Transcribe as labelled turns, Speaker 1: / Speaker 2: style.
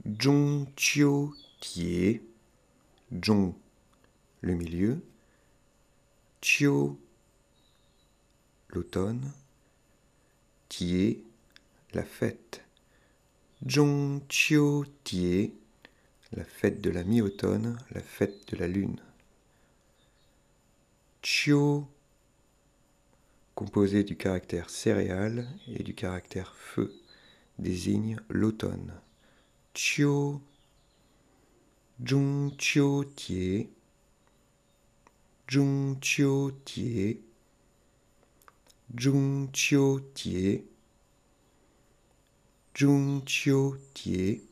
Speaker 1: Zhongqiu Tie. Zhong, le milieu. Qiu, l'automne. Tie, la fête. Zhongqiu Tie, la fête de la mi-automne, la fête de la lune. Qiu, composé du caractère céréale et du caractère feu, désigne l'automne. Qiu, Zhongqiu Tie, Zhongqiu Tie, Zhongqiu Tie, Zhongqiu Tie.